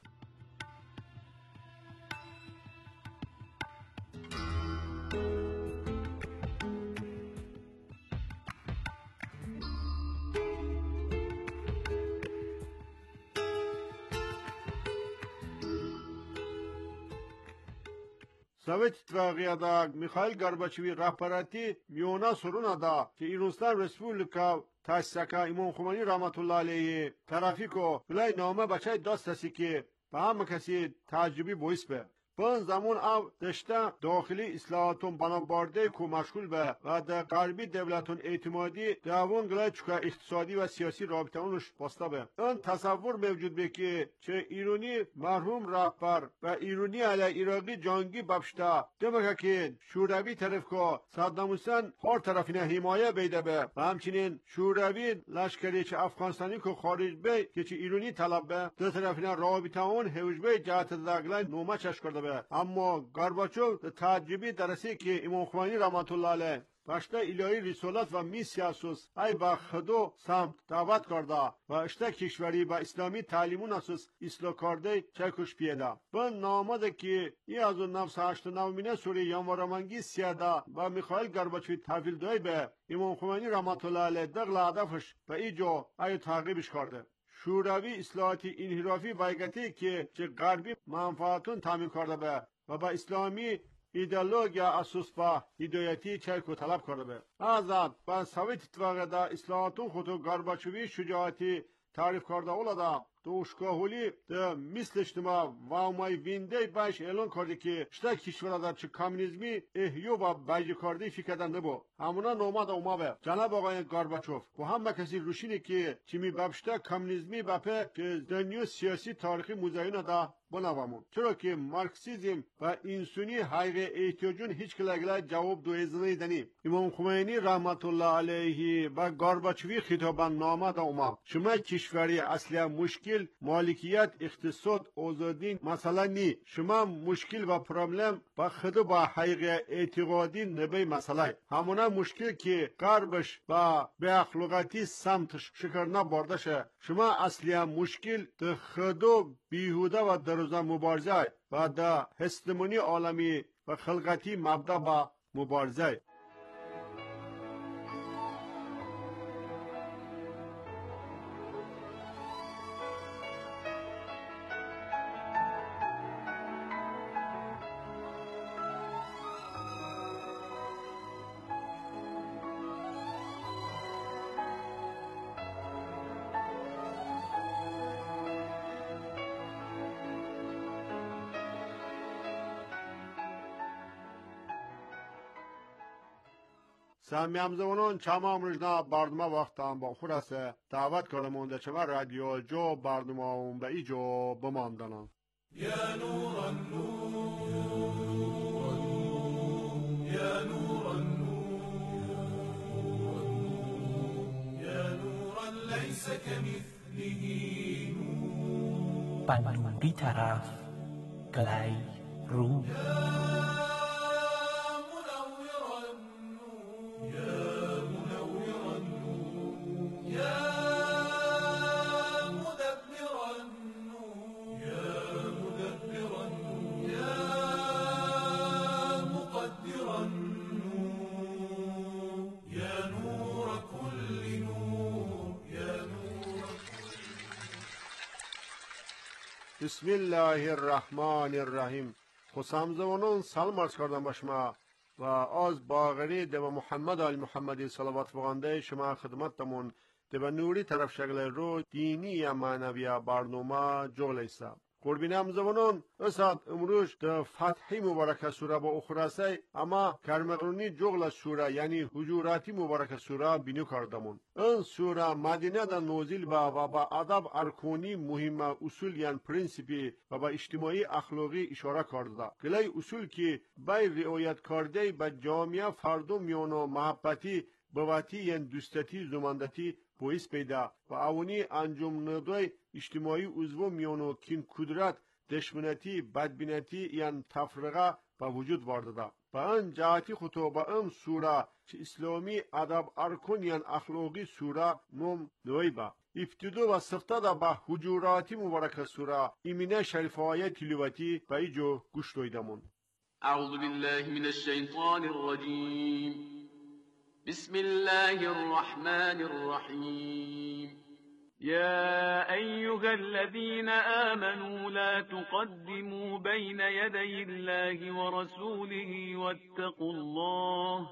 سویت اتفاقیه دا میخائیل گارباچوی رهبراتی میونا سرون دا که ایرانستان رسپولیکا تاسیسکا امام خمینی رحمت الله علیه طرفی کو بلای نامه بچه دست هستی که به همه کسی تعجبی باعث به پن زمان او دشته داخلی اصلاحاتون بنا بارده کو مشغول به و در غربی دولتون اعتمادی دوون گلای چکا اقتصادی و سیاسی رابطه اونش باسته به اون تصور موجود به که چه ایرانی مرحوم رهبر و ایرانی علی عراقی جنگی بابشتا دمکه که شوروی طرف که صدام حسین هر طرفینه حمایه بیده به و همچنین شوروی لشکری چه افغانستانی که خارج به که چه ایرانی طلب به دو طرفینه رابطه اون هوج به جهت دگلای نومه چش کرده اما گارباچوف تعجبی درسی که امام خمینی رحمت الله علیه باشته الهی رسالت و میسیاسوس ای با خدو سمت دعوت کرده و اشته کشوری با اسلامی تعلیمون اساس اصلاح کرده چکش پیده به نامده که ای از اون نفس هشت و نومینه سوری یانوارمانگی سیاده و میخائیل گارباچوف تحویل دای به امام خمینی رحمت الله علیه دقل هدفش به ایجا ای تعقیبش کرده شوروی اصلاحاتی انحرافی وایگتی که چه غربی منفعتون تامین کرده به و با اسلامی ایدئولوژیا اساس با هدایتی چرک و طلب کرده به ازاد با سویت اتفاق دا اصلاحاتون خودو گارباچوی شجاعتی تعریف کرده اولادا دوشگاهولی ده مثل اجتماع و امای وینده باش اعلان کرده که شتا کشورا در چه کمونیزمی احیو و باجی کرده فکردن نبو همونا نومد اوما به جناب آقای گارباچوف و همه کسی روشینی که چیمی بابشتا کمونیزمی باپه که دنیو سیاسی تاریخی مزاینا دا بنوامون چرا که مارکسیزم و انسانی حقیق احتیاجون هیچ کلگلا جواب دویزنی دنی امام خمینی رحمت الله علیه و گارباچوی خطابان نامه دا اوما شما کشوری اصلی مشکل مالکیت اقتصاد آزادی مثلا نی شما مشکل و پرابلم با خود با حقیق اعتقادی نبی مسئله همونا مشکل که غربش با به اخلاقاتی سمتش شکر نبارده شه شما اصلی مشکل ده خودو بیهوده و دروزه مبارزه و ده هستمونی عالمی و خلقتی مبدا با مبارزه سامیام زمانون چمام رجنا برنامه وقت هم با خورسه دعوت کرمونده چه رادیو جو برنامه اون به ایجو بماندنم یا نور النور یا نور النور یا نورا لیس کمثله نور بنوری طرف گلی رو بسم الله الرحمن الرحیم خسام زمانون سلام عرض کردم با شما و از باغری دو محمد آل محمدی صلوات بخوانده شما خدمتتمون دو نوری طرف شکل رو دینی یا معنوی برنامه جغل ایسا قربینم زمانون اساد امروز ده فتحی مبارک سوره با اخراسه اما کرمقرونی جغل سوره یعنی حجوراتی مبارک سوره بینو کردمون این سوره مدینه ده نوزیل با و با ادب ارکونی مهم اصول یعنی پرینسیپی و با اجتماعی اخلاقی اشاره کرده گلی اصول که بای رعایت کرده با جامعه فردم میونو محبتی بواتی یعنی دوستتی زماندتی باعث پیدا و اونی انجام ندای اجتماعی عضو میانو کین کدرت دشمنتی بدبینتی یعنی تفرقه با وجود وارده با این جهتی خطو با این سوره چه اسلامی ادب ارکن یعنی اخلاقی سوره نوم نوی با ابتدو و سفته دا با حجوراتی مبارک سوره ایمینه شریف های تلواتی با ایجو گوش دویدمون اعوذ بالله من الشیطان الرجیم بسم الله الرحمن الرحيم يا أيها الذين آمنوا لا تقدموا بين يدي الله ورسوله واتقوا الله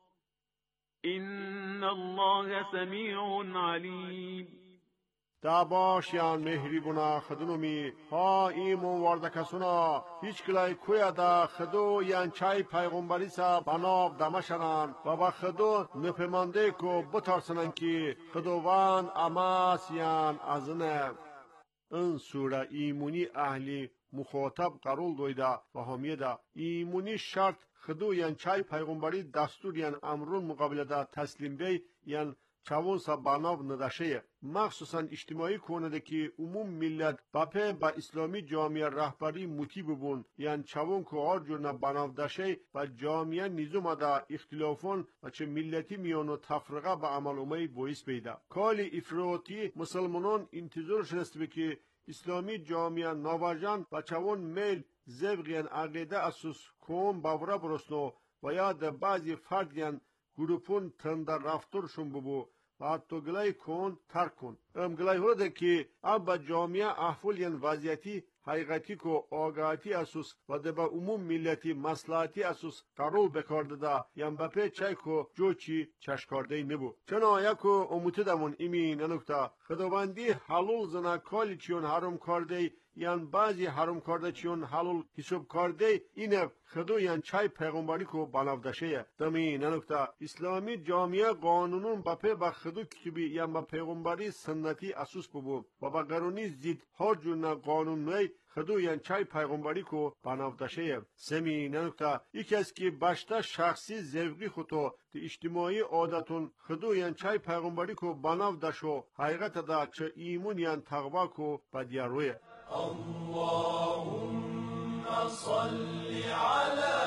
إن الله سميع عليم داباش یان مهریبونا خدنومی ها ایمون وارده کسونا هیچ کلای کویا دا خدو یان چای پیغمبری سا بناب دمشنن و با خدو نپیمانده کو بتارسنن که خدوان اماس یان ازنه این سوره ایمونی اهلی مخاطب قرول دویده و همیده ایمونی شرط خدو یان چای پیغمبری دستور یان امرون مقابل دا تسلیم بی یان چاون سا بناو نداشه مخصوصا اجتماعی کنده که عموم ملت باپه با اسلامی جامعه رهبری موتی ببون یعنی چاون که هر جور بناو داشه با جامعه نظام دا اختلافون و چه ملتی میانو تفرقه با عمل اومای باعث بیده کالی افراطی مسلمانان انتظار شنسته که اسلامی جامعه نواجان و چاون میل زبغیان عقیده اساس کن باورا برسنو و یا ده بعضی فردیان گروپون تندر رفتارشون ببو و حتی گلای کن ترک کن ام گلای هوده که اب جامعه احفل ین وضعیتی حقیقتی کو آگاهی اسوس و دبا عموم ملتی مصلحتی اسوس قرول بکارده دا یم بپه چای کو جوچی چشکارده نبو چنا یکو اموتدمون ایمی ننکتا خداوندی حلول زنا کالی چیون حرم کرده یان بعضی حرم کرده چیون حلول حساب کرده اینه خدو یان چای پیغمبری کو بنافدشه دمی ننکتا اسلامی جامعه قانونون بپه با خدو کتبی یان با پیغمبری سنتی اسوس ببو و با قرونی زید هر جون قانون نی خدو یان چای پیغمبری کو بنافدشه سمی ننکتا یکی از که باشتا شخصی زوقی خودو دی اجتماعی عادتون خدو یان چای پیغمبری کو بنافدشو حقیقت دا چه ایمون یان تقوا کو بدیاروی اللهم صل على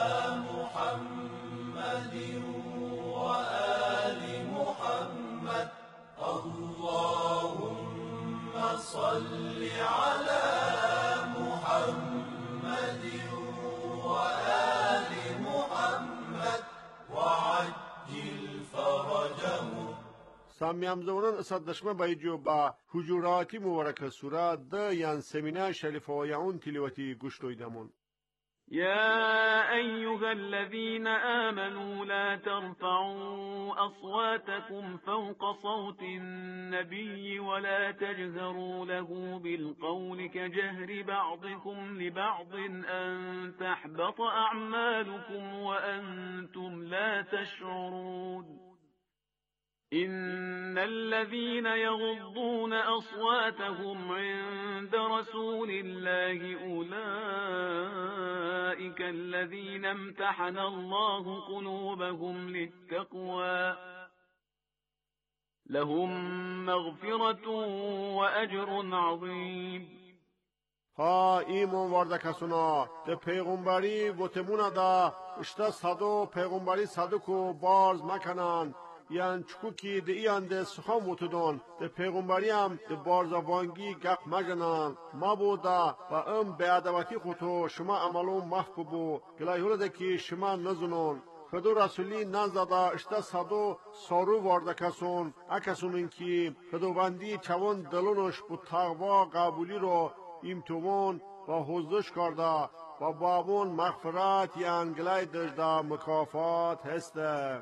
محمد وآل محمد اللهم صل على محمد وآل محمد وعجل فرجهم سامیام زونان اصدشمه بایجو با حجوراتی مبارک سوره ده یان سمینه شریف و یعون تلیوتی گشتویدمون يا أيها الذين آمنوا لا ترفعوا أصواتكم فوق صوت النبي ولا تجهروا له بالقول كجهر بعضكم لبعض أن تحبط أعمالكم وأنتم لا تشعرون إن الذين يغضون أصواتهم عند رسول الله أولئك الذين امتحن الله قلوبهم للتقوى لهم مغفرة وأجر عظيم ها ایمون وارده کسونا ده پیغمبری بوتمونا دا اشتا صدو پیغمبری صدو کو بارز مکنن یان چکو کی ده ایان ده سخام وطدون ده پیغمبری هم ده بارزوانگی گپ مجنن ما بودا و ام بیادواتی خودو شما عملون محف بو گلایهوله ده که شما نزنون خدو رسولی نزده اشتا صدو سارو وارده کسون اکسونن که خدو بندی چوان دلونش بو تقوا قبولی رو امتوان و حوزش کرده و بابون مغفرت یان گلای دجده مکافات هسته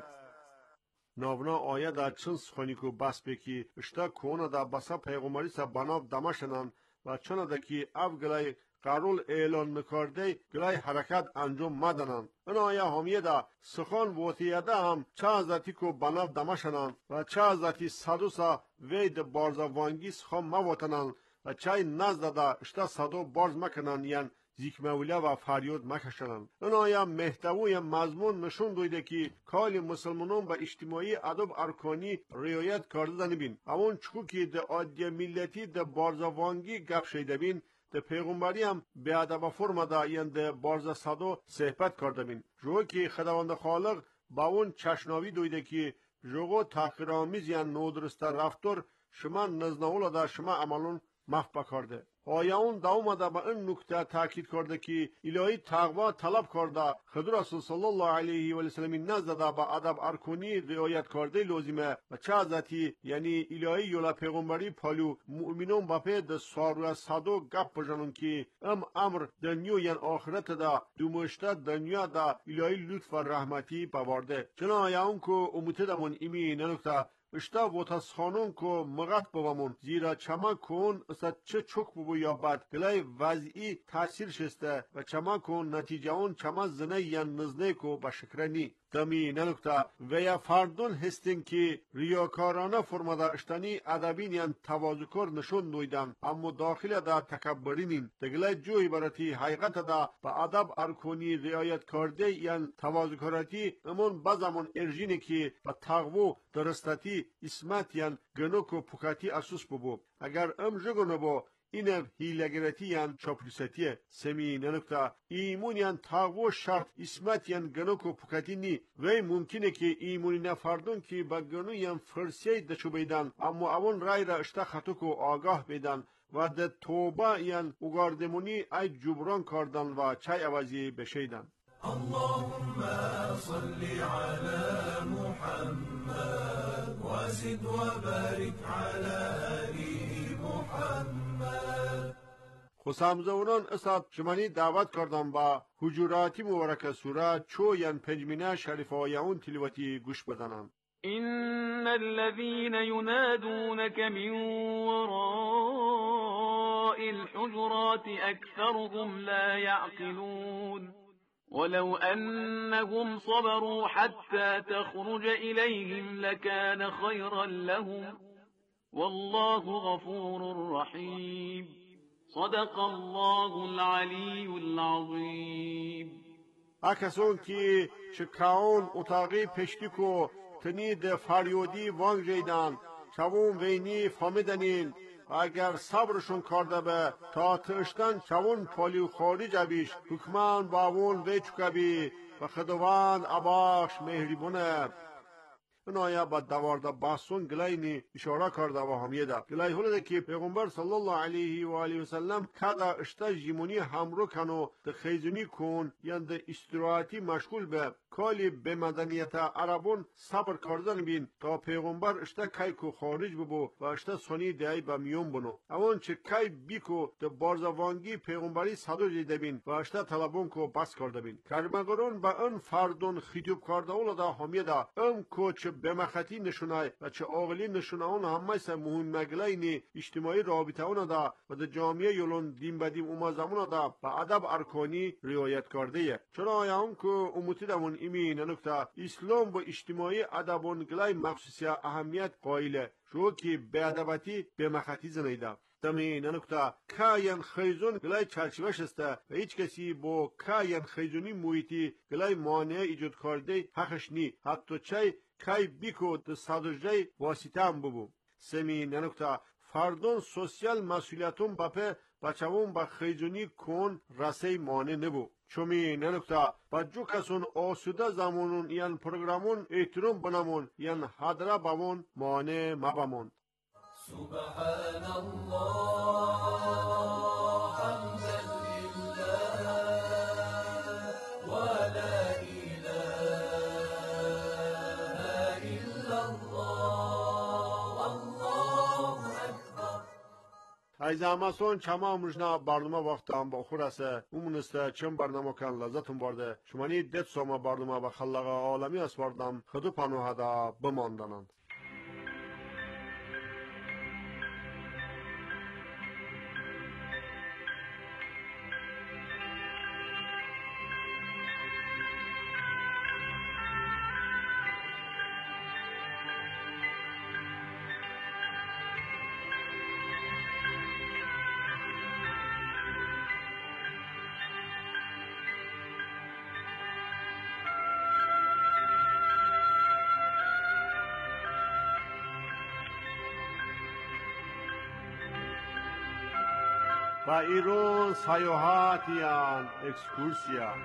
نابنا آیه در چند سخانی کو بس بکی اشتا کونه در بسا پیغمبری سا بناف دمشنن و چنه ده که اف گلای قرول اعلان مکارده گلای حرکت انجام مدنن این آیه همیه ده سخان وطیده هم چه ازتی کو بناف دمشنن و چه ازتی صدو سا وید بارزوانگی سخان مواتنن و چه نزده ده اشتا صدو بارز مکنن یعن زیک موله و فریاد مکشنن این آیه محتوای مضمون نشون دویده که کال مسلمانان به اجتماعی ادب ارکانی رعایت کرده نبین همون چکو که ده عادی ملتی ده بارزوانگی گپ شیده بین ده پیغمبری هم به ادب فرم ده یعن ده بارز صدو صحبت کرده بین جو که خداوند خالق با اون چشناوی دویده که جوگو تحقیرآمیز یعن نودرسته رفتار شما نزناولا ده شما عملون محو کرده آیه اون دوام ده به این نکته تاکید کرده که الهی تقوا طلب کرده خدا رسول صلی الله علیه و سلم نزده به ادب ارکانی رعایت کرده لازمه و چه ازتی یعنی الهی یولا پیغمبری پالو مؤمنون بپه ده سارو صدو گپ بجنون که ام امر دنیا یعنی آخرت ده دومشته دنیا ده الهی لطف و رحمتی بوارده چنان آیه اون که اموتدمون ایمی ننکته اشتا وطس خانون کو مغت بوامون زیرا چما کن اصلا چه چک بو یا بد گلای وضعی تاثیر شسته و چما کن نتیجه اون چما زنه یا نزنه کو بشکرنی دمی ننکتا و یا فردون هستین که ریاکارانه فرماده اشتانی ادبین یا توازکر نشون دویدن اما داخل دا تکبرینین دگلای جو عبارتی حقیقت دا با ادب ارکونی رعایت کرده یا توازکراتی امون بازمون ارژینه که با تقوی درستاتی اسمت یا گنوک و پوکاتی اسوس ببو اگر ام جگونه بو این هیلگرتی یان چاپلوسیه سمی ننکتا ایمون یان تقوا شرط اسمت یان گنوک و پوکاتی نی و ممکنه که ایمونی نفردون که با گنو یان فرسیه دچو بیدن اما اون رای را اشتا خطو کو آگاه بیدن و ده توبه یان اگاردمونی ای جبران کردن و چای عوضی بشیدن اللهم صل على محمد وزد وبارك على آل محمد. خسامزونان اساد شمانی دعوت کردم با حجوراتی مبارک سوره چو ین پنجمینه شریفای اون تلاوتی گوش بدنن. إن الذين ينادونك من وراء الحجرات أكثرهم لا يعقلون ولو أنهم صبروا حتى تخرج إليهم لكان خيرا لهم والله غفور رحيم صدق الله العلي العظيم. اکسون که چکاون اتاقی پشتی کو تنید فریودی وانگ جیدن چوون وینی فهمیدنین اگر صبرشون کرده به تا تشتن چوون پالیو خارج بیش حکمان باون وی چکه بی و خدوان اباش مهربونه. این آیه با دوارده بحثون گلایینی اشاره کرده و همیده گلای هلده که پیغمبر صلی الله علیه و آله و سلم کدا اشتا جیمونی همرو کنو ده خیزونی کن یعنی ده استراحتی مشغول به کالی به مدنیت عربون صبر کردن بین تا پیغمبر اشتا کای کو خارج ببو و اشتا سونی دهی به میون بنو اون چه کای بیکو ده بارزوانگی پیغمبری صدر جیده بین و اشتا طلبون کو بس کرده بین کرمگرون با اون فردون خیتوب کرده اون ده همیده ام کو چه به مخاطی نشونای و چه عاقلی نشونه اون همه سه مهم مگلاینی اجتماعی رابطه اون دا و در جامعه یلون دین بدیم اوما زمان دا و ادب ارکانی رعایت کرده چرا آیا اون که امتی دمون ایمین نکته اسلام با اجتماعی ادبون گلای مخصوصی اهمیت قائله شو که به ادباتی به مخاطی زنیده تمین نکته کاین خیزون گلای چرچوش است و هیچ کسی با کاین خیزونی محیطی گلای مانع ایجاد کرده حقش نی حتی چای کای بیکو ده سادجای واسطه هم ببو. سمی ننکتا فردون سوسیال مسئولیتون باپه بچهون با خیزونی کن رسی مانه نبو. چومی ننکتا با جو کسون آسوده زمانون یعن پروگرامون احترام بنامون یعن حدره باون مانه مبامون. سبحان الله حمدا لله ولا ای زحمتون چما مجنا برنامه وقتم با خورسه اونسته چم برنامه کن لذتون برده شمانی دت سوما برنامه و خلق عالمی اسواردم خدو پنوه دا بماندنند. و ایرون سیاحتیان اکسکورسیا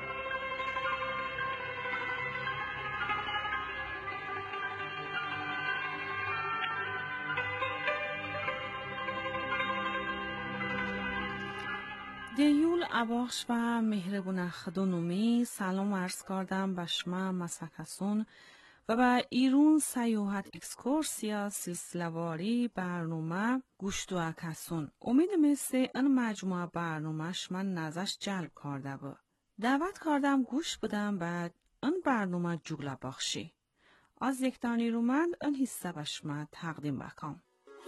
دیول اباخش و مهربون خدونومی سلام عرض کردم به شما مسکسون و به ایرون سیاحت اکسکورسیا سلسله‌واری برنامه گوش دو کسون. امید مثل این مجموعه برنامهش من نظرش جلب کرده بود. دعوت کردم گوش بدم بعد این برنامه جوگله بخشی. از یک تانی رومند این حصه به شما تقدیم بکنم.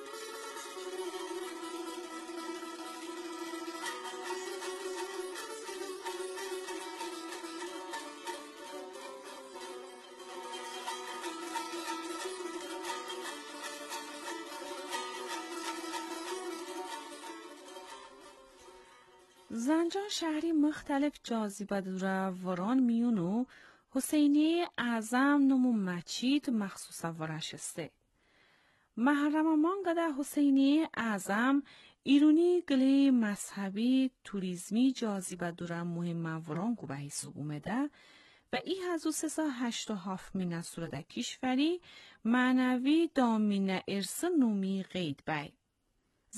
زنجان شهری مختلف جاذبه داره وران میونو حسینی اعظم نمو مچید مخصوص ورش استه. محرممان گده حسینی اعظم ایرونی گلی مذهبی توریزمی جاذبه داره مهم وران گو بهی سبومه ده و ای هزو سسا هشت و هاف مینه صورت کشوری معنوی دامینه ارس نومی قید بای.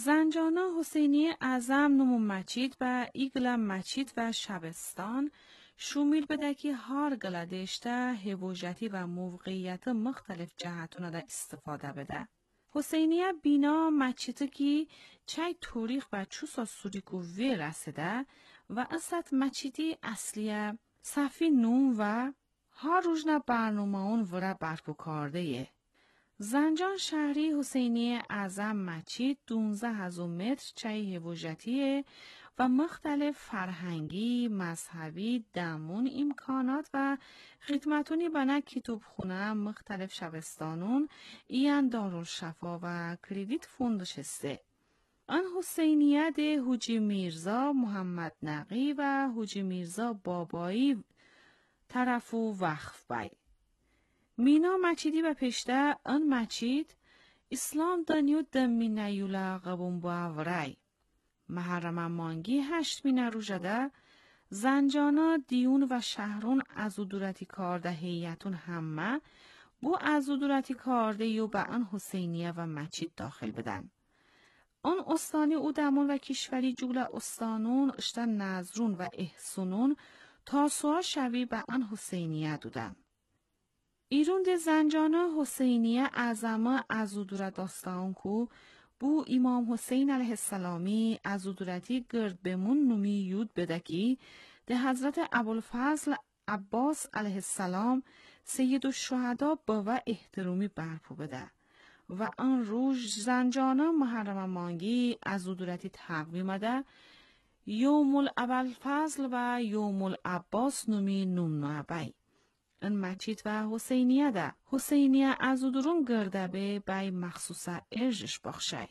زنجانا حسینی اعظم نمو مچید و ایگل مچید و شبستان شومیل بدکی هار گلدشته هوجتی و موقعیت مختلف جهتونه دا استفاده بده. حسینیه بینا مچیته کی چای توریخ و چوسا سوریکو وی رسیده و اصد مچیتی اصلیه صفی نوم و ها روژنا برنامه اون وره برپو کرده یه. زنجان شهری حسینی اعظم مچید دونزه هزار متر چای هوجتیه و مختلف فرهنگی، مذهبی، دمون امکانات و خدمتونی بنا کتاب خونه مختلف شبستانون ایان دارالشفا و کریدیت فوندش هسته. آن حسینیه ده حوجی میرزا محمد نقی و حوجی میرزا بابایی طرفو وقف بای. مینا مچیدی و پشته آن مچید اسلام دانیو دمینه یولا قبون باورای. محرم مانگی هشت مینه رو جده زنجانا دیون و شهرون از دورتی کارده هیتون همه بو از دورتی کارده یو به آن حسینیه و مچید داخل بدن. آن استانی او دمون و کشوری جول استانون اشتا نظرون و احسونون تاسوها شوی به آن حسینیه دودن. ایرون ده زنجانا حسینیه اعظمه از دور داستان کو بو امام حسین علیه السلامی از دورتی گرد بمون نومی یود بدکی ده حضرت ابوالفضل عباس علیه السلام سید الشهدا با احترامی برپو بده و آن روز زنجانا محرم مانگی از دورتی تقویم ده یوم الابوالفضل و یوم العباس نومی نوم بای. این مچید و حسینیه ده. حسینیه از درون گرده به بای مخصوصه ارجش بخشای.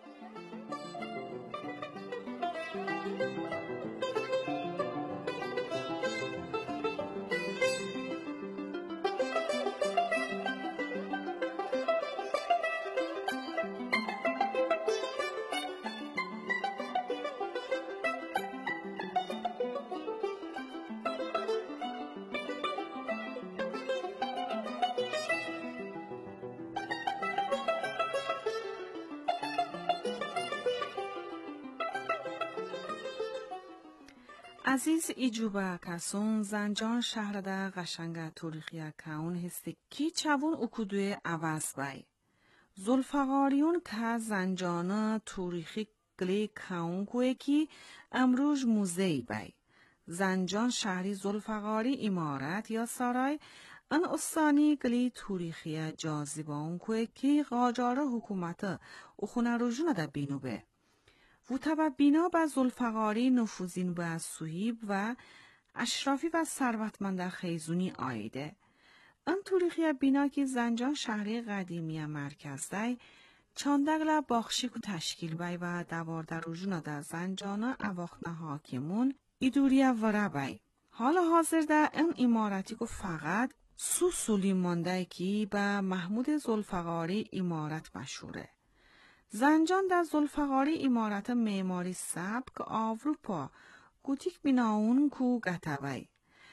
عزیز ایجوبه کسون زنجان شهر ده قشنگ تاریخی کون هستی کی چوون اکودوی عوض بای. زلفقاریون که زنجان تاریخی گلی کون کوه کی امروز موزهی بای. زنجان شهری زلفقاری امارت یا سرای ان استانی گلی تاریخی جاذبان کوه کی قاجار حکومت اخونه رجونه ده بینو به. و تبا بینا با زلفقاری نفوذین با صهیب و اشرافی و ثروتمند خیزونی آیده. ان تاریخی بینا که زنجان شهری قدیمی مرکز دای چاندگلا باخشی کو تشکیل بای و دوار در رجونا در زنجانا اواخنا حاکمون ایدوریا وره بای. حال حاضر در این امارتی که فقط سو سلیمان دای که با محمود زلفقاری امارت مشهوره. زنجان در زلفقاری امارت معماری سبک آوروپا گوتیک بیناون کو گتوی.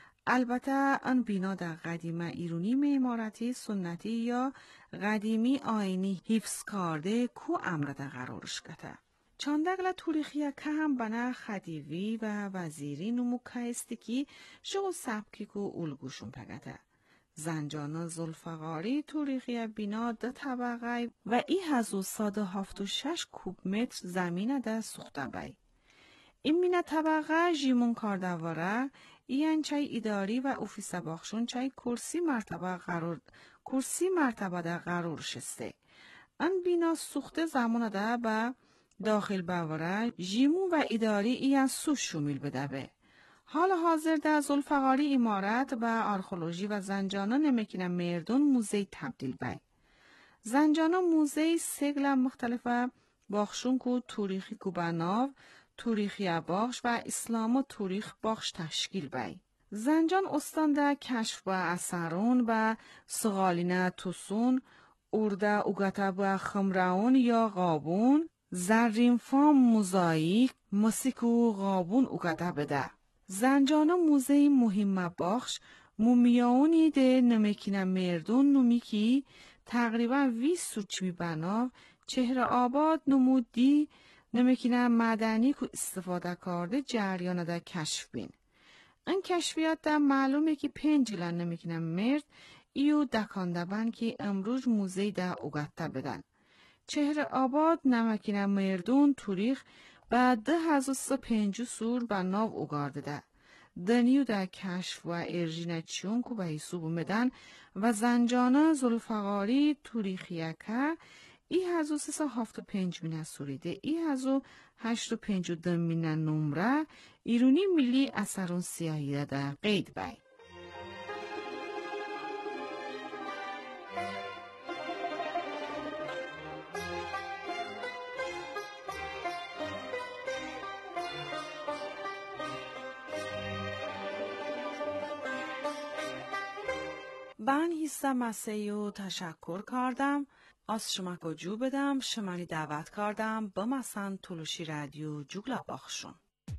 البته آن بینا در قدیمه ایرونی معمارتی سنتی یا قدیمی آینی حفظ کرده کو امرد قرارش گته. چاندگل تاریخی که هم بنا خدیوی و وزیری نمو کهستکی شو سبکی کو الگوشون پگته. زنجان زلفقاری تاریخی بینا ده طبقه و ای هزو ساده هفت و شش کوب متر زمین ده سوخته بای. این مینه طبقه جیمون کاردواره این چای اداری و اوفیس باخشون چای کرسی مرتبه قرار کرسی مرتبه ده قرار شسته. ان بینا سوخته زمان ده به داخل باوره جیمون و اداری این سو شمیل بده به. حال حاضر در زلفقاری امارت و آرخولوژی و زنجانا نمکنه مردون موزه تبدیل بای. زنجانا موزه سگل مختلف باخشون کو تاریخی کو بناو، تاریخی باخش و اسلام و تاریخ باخش تشکیل بای. زنجان استان در کشف و اثرون و سغالینه توسون، ارده اوگتا و خمرون یا غابون، زرین فام موزاییک، موسیقو غابون اوگتا بده. زنجانا موزه مهم باخش مومیاونی ده نمکنه مردون نومیکی تقریبا ویست سوچمی بناو چهره آباد نمودی نمکنه مدنی که استفاده کرده جریان ده کشف بین. این کشفیات در معلومه که پنج لن نمیکنم مرد ایو دکانده بن که امروز موزه در اوگتا بدن. چهر آباد نمکنم مردون توریخ با ده هزو سه پنجو سور با ناو اوگارده ده. دنیو در کشف و ارژینه چون که به حسوب مدن و زنجانه زلفقاری توریخیه که ای هزو سی سا هفت و پنج مینه سوریده، ای هزو هشت و پنج و دم مینه نمره ایرونی ملی اثرون سیاهی در قید بای. من هیسته مسیو تشکر کردم از شما گوجو بدم شمانی دعوت کردم با مسان تلوشی رادیو جوگلا باخشون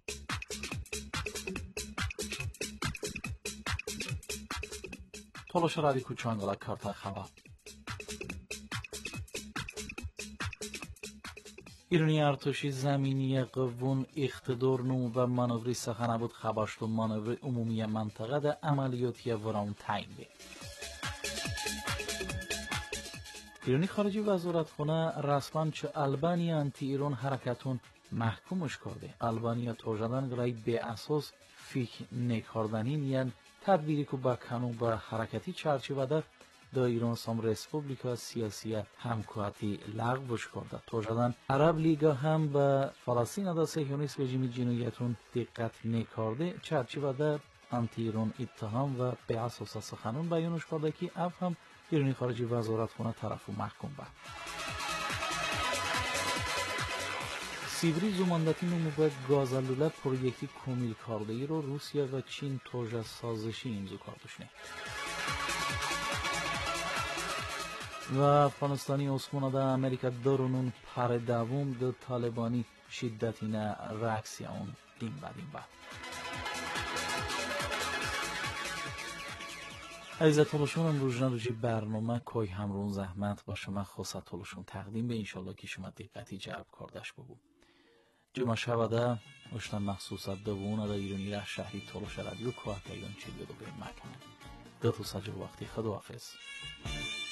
تلوشی رادیو کوچانگلا کارتا خبر ایرانی ارتشی زمینی قوون اقتدار نو و مانوری سخنه بود خبرشت و مانور عمومی منطقه ده عملیاتی وران تعیین بید. ایرانی خارجی وزارت خونه رسما چه البانیا انتی ایران حرکتون محکومش کرده. البانیا توجدن گرای به اساس فکر نکردنین یعنی تدبیری که با کنون با حرکتی چرچیوه ده دا ایران سام ریسپوبلیکا سیاسی همکاتی لغوش کرده. توجدن عرب لیگا هم به فلسطین دا صهیونیست رژیم جنایتون دقت نکرده چرچیوه ده انتی ایران اتهام و به اساس سخنون بیانش کرده که اف هم ایرانی خارجی وزارت خونه طرفو محکوم با. سیبری زماندتی نمو به گازالوله پروژکتی کمیل کرده ای رو روسیه و چین توجه سازشی امضا کردشنه. و افغانستانی عثمانه ده امریکا درونون پر دوم ده طالبانی شدتینه رکسیون دیم با دیم با. عزیزت تلوشون امروز روزی برنامه کوی همرون زحمت باشه من خوصت تلوشون تقدیم به انشالله که شما دقتی جلب کردش بگو جمع شوده اشتن مخصوصت دوونه ده ایرانی ره شهری تلوش رادیو که ایران چی بیدو به مکنه دو تو سجل وقتی خدا حافظ